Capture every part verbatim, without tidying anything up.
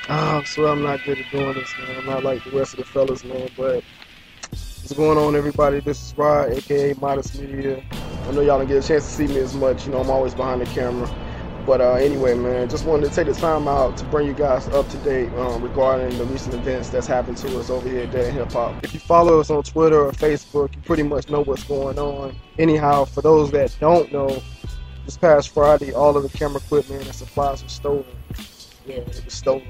Ah, I swear I'm not good at doing this, man. I'm not like the rest of the fellas, man. But what's going on, everybody? This is Rod, aka Modest Media. I know y'all don't get a chance to see me as much. You know, I'm always behind the camera. But uh, anyway, man, just wanted to take the time out to bring you guys up to date um, regarding the recent events that's happened to us over here at Dead End Hip Hop. If you follow us on Twitter or Facebook, you pretty much know what's going on. Anyhow, for those that don't know, this past Friday, all of the camera equipment and supplies were stolen. Yeah, it was stolen.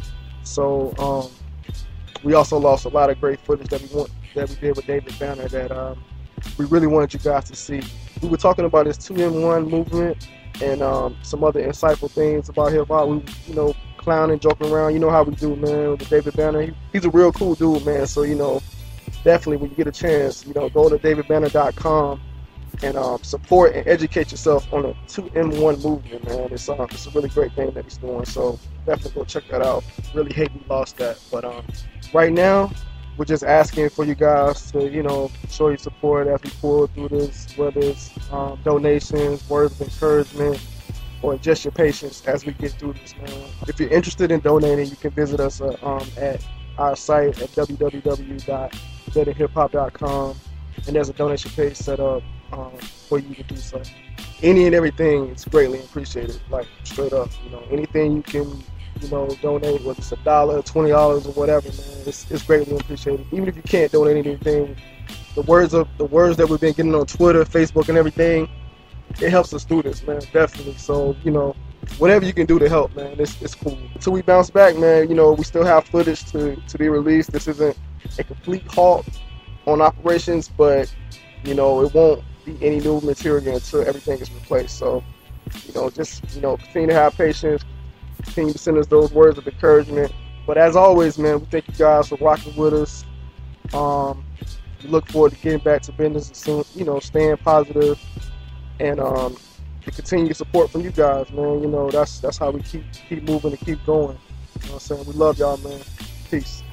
So um, we also lost a lot of great footage that we want that we did with David Banner that um, we really wanted you guys to see. We were talking about this two in one movement and um, some other insightful things about hip hop. We, you know, clowning, joking around. You know how we do, man. With David Banner, he, he's a real cool dude, man. So you know, definitely when you get a chance, you know, go to david banner dot com and um, support and educate yourself on a two in one movement, man. It's, um, it's a really great thing that he's doing, so definitely go check that out. Really hate we lost that, but um, right now, we're just asking for you guys to, you know, show your support as we pull through this, whether it's um, donations, words of encouragement, or just your patience as we get through this, man. If you're interested in donating, you can visit us uh, um, at our site at w w w dot dead end hip hop dot com, and there's a donation page set up um, for you to do so. Any and everything is greatly appreciated, like straight up. You know, anything you can, you know, donate, whether it's a dollar, twenty dollars, or whatever, man, it's, it's greatly appreciated. Even if you can't donate anything, the words of the words that we've been getting on Twitter, Facebook, and everything, it helps us through this, man, definitely. So, you know, whatever you can do to help, man, it's, it's cool. Until we bounce back, man, you know, we still have footage to, to be released. This isn't a complete halt on operations, but, you know, it won't be any new material until everything is replaced. So, you know, just, you know, continue to have patience, continue to send us those words of encouragement. But as always, man, we thank you guys for rocking with us. Um, we look forward to getting back to business and soon, you know, staying positive and um, to continue support from you guys, man. You know, that's that's how we keep keep moving and keep going. You know what I'm saying? We love y'all, man. Peace.